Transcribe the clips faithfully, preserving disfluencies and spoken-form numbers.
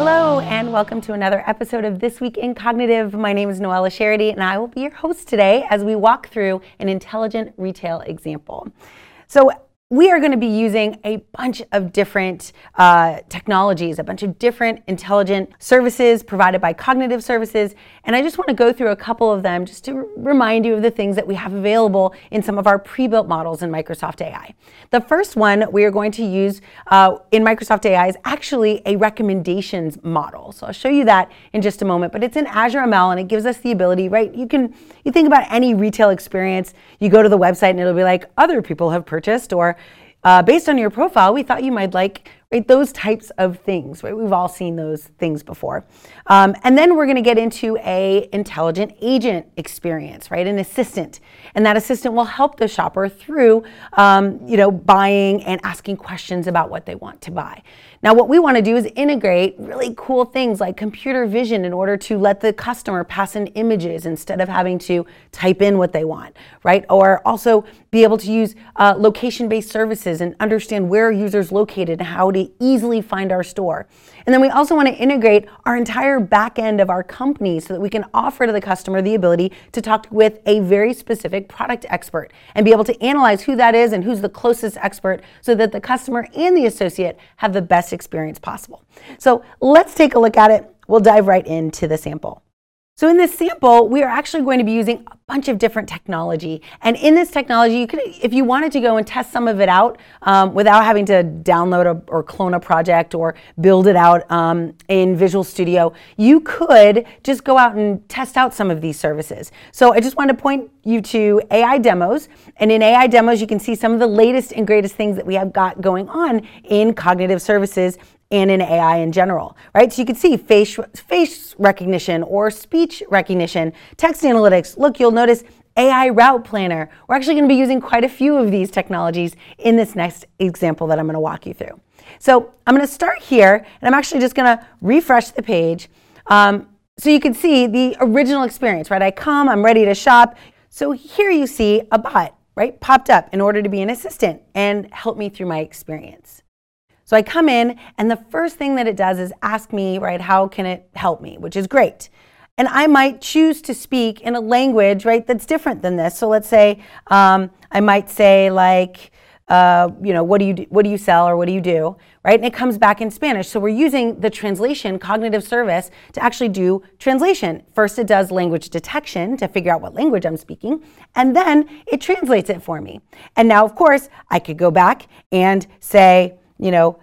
Hello, and welcome to another episode of This Week in Cognitive. My name is Noella Charity, and I will be your host today as we walk through an intelligent retail example. So we are going to be using a bunch of different uh, technologies, a bunch of different intelligent services provided by Cognitive Services, and I just want to go through a couple of them just to remind you of the things that we have available in some of our pre-built models in Microsoft A I. The first one we are going to use uh, in Microsoft A I is actually a recommendations model. So I'll show you that in just a moment, but it's in Azure M L and it gives us the ability, right? You can, you think about any retail experience, you go to the website and it'll be like, other people have purchased, or Uh, based on your profile, we thought you might like, right, those types of things, right? We've all seen those things before. Um, and then we're going to get into a intelligent agent experience, right? An assistant. And that assistant will help the shopper through, um, you know, buying and asking questions about what they want to buy. Now, what we want to do is integrate really cool things like computer vision in order to let the customer pass in images instead of having to type in what they want, right? Or also be able to use uh, location-based services and understand where a user's located and how to easily find our store. And then we also want to integrate our entire back end of our company so that we can offer to the customer the ability to talk with a very specific product expert and be able to analyze who that is and who's the closest expert so that the customer and the associate have the best experience possible. So let's take a look at it. We'll dive right into the sample. So in this sample, we are actually going to be using a bunch of different technology. And in this technology, you could, if you wanted to go and test some of it out um, without having to download a, or clone a project or build it out um, in Visual Studio, you could just go out and test out some of these services. So I just wanted to point you to A I demos. And in A I demos, you can see some of the latest and greatest things that we have got going on in Cognitive Services and in A I in general, right? So you can see face, face recognition or speech recognition, text analytics. Look, you'll notice A I route planner. We're actually going to be using quite a few of these technologies in this next example that I'm going to walk you through. So I'm going to start here, and I'm actually just going to refresh the page um, so you can see the original experience, right? I come, I'm ready to shop. So here you see a bot, right, popped up in order to be an assistant and help me through my experience. So I come in, and the first thing that it does is ask me, right, how can it help me, which is great. And I might choose to speak in a language, right, that's different than this. So let's say um, I might say like, uh, you know, what do you do, what do you sell or what do you do, right? And it comes back in Spanish. So we're using the translation cognitive service to actually do translation. First, it does language detection to figure out what language I'm speaking, and then it translates it for me. And now, of course, I could go back and say, you know,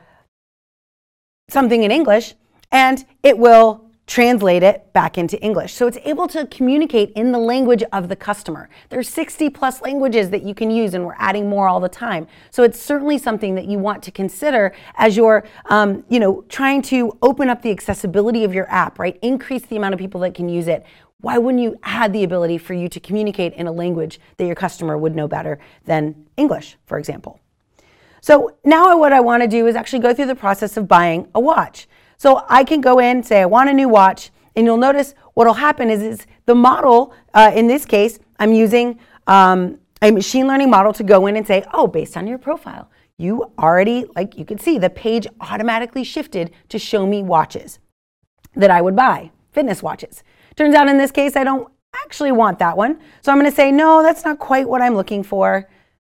something in English, and it will translate it back into English. So it's able to communicate in the language of the customer. There's sixty plus languages that you can use, and we're adding more all the time. So it's certainly something that you want to consider as you're, um, you know, trying to open up the accessibility of your app, right? Increase the amount of people that can use it. Why wouldn't you add the ability for you to communicate in a language that your customer would know better than English, for example? So now what I want to do is actually go through the process of buying a watch. So I can go in, say I want a new watch, and you'll notice what will happen is, is the model, uh, in this case, I'm using um, a machine learning model to go in and say, oh, based on your profile, you already, like you can see, the page automatically shifted to show me watches that I would buy, fitness watches. Turns out in this case, I don't actually want that one. So I'm going to say, no, that's not quite what I'm looking for.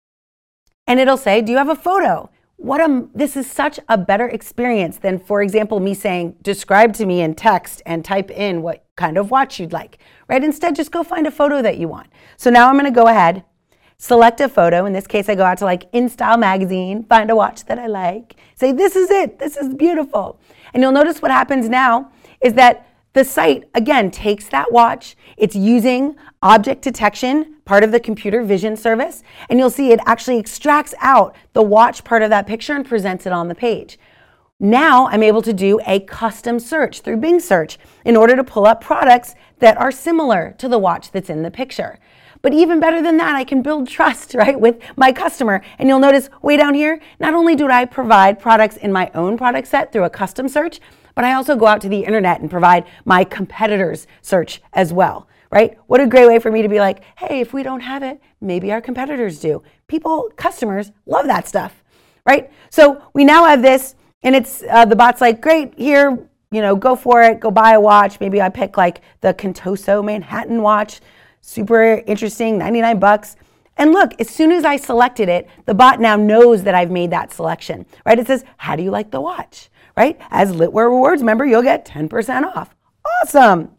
And it'll say, do you have a photo? What a, this is such a better experience than, for example, me saying, describe to me in text and type in what kind of watch you'd like, right? Instead, just go find a photo that you want. So now I'm going to go ahead, select a photo. In this case, I go out to like InStyle magazine, find a watch that I like, say, this is it, this is beautiful. And you'll notice what happens now is that the site, again, takes that watch. It's using object detection, part of the computer vision service, and you'll see it actually extracts out the watch part of that picture and presents it on the page. Now I'm able to do a custom search through Bing search in order to pull up products that are similar to the watch that's in the picture. But even better than that, I can build trust, right, with my customer. And you'll notice way down here, not only do I provide products in my own product set through a custom search, but I also go out to the internet and provide my competitors' search as well, right? What a great way for me to be like, hey, if we don't have it, maybe our competitors do. People, customers love that stuff, right? So we now have this, and it's uh, the bot's like, great, here, you know, go for it, go buy a watch. Maybe I pick like the Contoso Manhattan watch, super interesting, ninety-nine bucks. And look, as soon as I selected it, the bot now knows that I've made that selection, right? It says, how do you like the watch, right? As Litwear Rewards member, you'll get ten percent off. Awesome.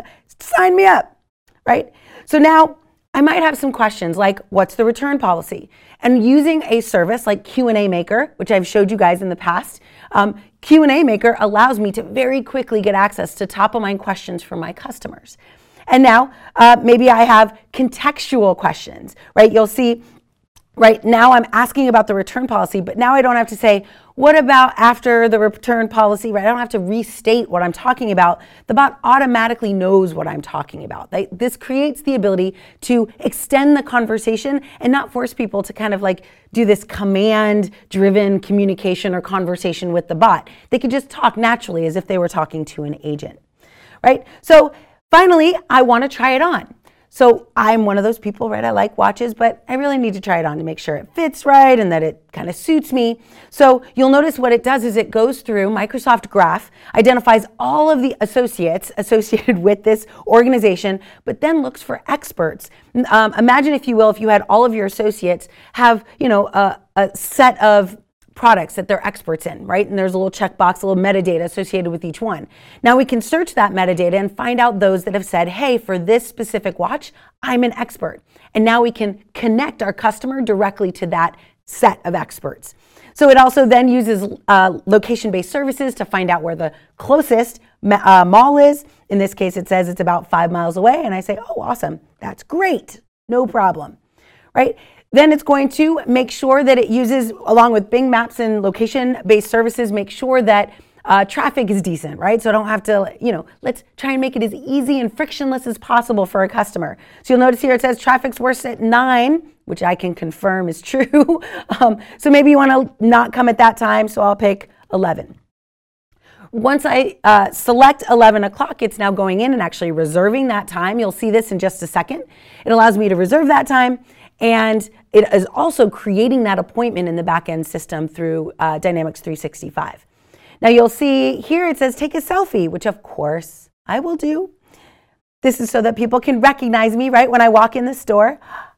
Sign me up, right? So now I might have some questions like, what's the return policy? And using a service like Q and A Maker, which I've showed you guys in the past, um, Q and A Maker allows me to very quickly get access to top of mind questions from my customers. And now uh, maybe I have contextual questions, right? You'll see right now I'm asking about the return policy, but now I don't have to say, what about after the return policy, right? I don't have to restate what I'm talking about. The bot automatically knows what I'm talking about. They, this creates the ability to extend the conversation and not force people to kind of like do this command-driven communication or conversation with the bot. They could just talk naturally as if they were talking to an agent, right? So finally, I want to try it on. So I'm one of those people, right? I like watches, but I really need to try it on to make sure it fits right and that it kind of suits me. So you'll notice what it does is it goes through Microsoft Graph, identifies all of the associates associated with this organization, but then looks for experts. Um, imagine, if you will, if you had all of your associates have, you know, a, a set of products that they're experts in, right? And there's a little checkbox, a little metadata associated with each one. Now we can search that metadata and find out those that have said, hey, for this specific watch, I'm an expert. And now we can connect our customer directly to that set of experts. So it also then uses uh, location-based services to find out where the closest uh, mall is. In this case, it says it's about five miles away. And I say, oh, awesome. That's great. No problem, right? Then it's going to make sure that it uses, along with Bing Maps and location-based services, make sure that uh, traffic is decent, right? So I don't have to, you know, let's try and make it as easy and frictionless as possible for a customer. So you'll notice here it says traffic's worst at nine, which I can confirm is true. um, so maybe you want to not come at that time, so I'll pick eleven. Once I uh, select eleven o'clock, it's now going in and actually reserving that time. You'll see this in just a second. It allows me to reserve that time. And it is also creating that appointment in the back-end system through uh, Dynamics three sixty-five. Now you'll see here it says take a selfie, which of course I will do. This is so that people can recognize me, right, when I walk in the store.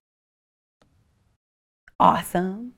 Awesome.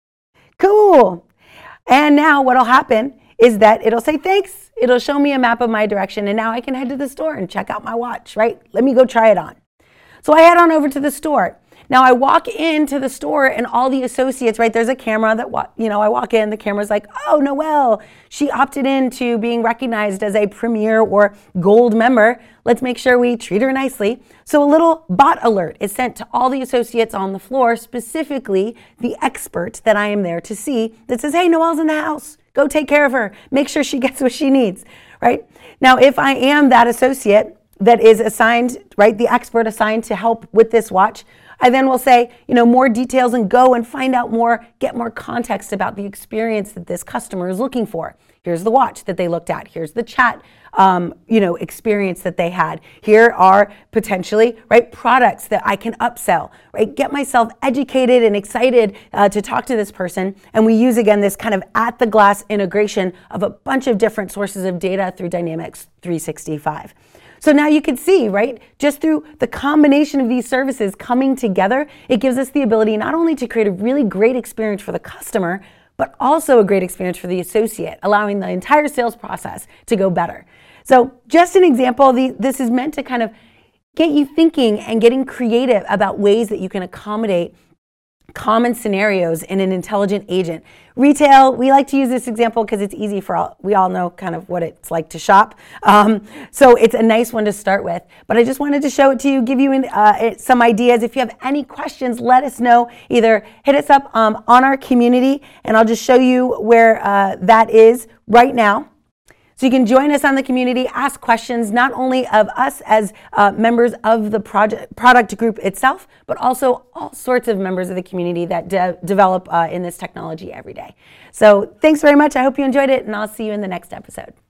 Cool. And now what'll happen is that it'll say thanks. It'll show me a map of my direction, and now I can head to the store and check out my watch, right? Let me go try it on. So I head on over to the store. Now I walk into the store and all the associates, right, there's a camera that, you know, I walk in, the camera's like, oh, Noelle, she opted into being recognized as a Premier or Gold member. Let's make sure we treat her nicely. So a little bot alert is sent to all the associates on the floor, specifically the expert that I am there to see, that says, hey, Noelle's in the house. Go take care of her. Make sure she gets what she needs, right? Now, if I am that associate that is assigned, right, the expert assigned to help with this watch, I then will say, you know, more details and go and find out more, get more context about the experience that this customer is looking for. Here's the watch that they looked at. Here's the chat, um, you know, experience that they had. Here are potentially, right, products that I can upsell, right? Get myself educated and excited uh, to talk to this person. And we use, again, this kind of at the glass integration of a bunch of different sources of data through Dynamics three sixty-five. So now you can see, right, just through the combination of these services coming together, it gives us the ability not only to create a really great experience for the customer, but also a great experience for the associate, allowing the entire sales process to go better. So just an example, the, this is meant to kind of get you thinking and getting creative about ways that you can accommodate common scenarios in an intelligent agent. Retail, we like to use this example because it's easy for all, we all know kind of what it's like to shop. Um, so it's a nice one to start with. But I just wanted to show it to you, give you uh, some ideas. If you have any questions, let us know. Either hit us up um, on our community, and I'll just show you where uh, that is right now. So you can join us on the community, ask questions not only of us as uh, members of the project, product group itself, but also all sorts of members of the community that de develop uh, in this technology every day. So thanks very much. I hope you enjoyed it, and I'll see you in the next episode.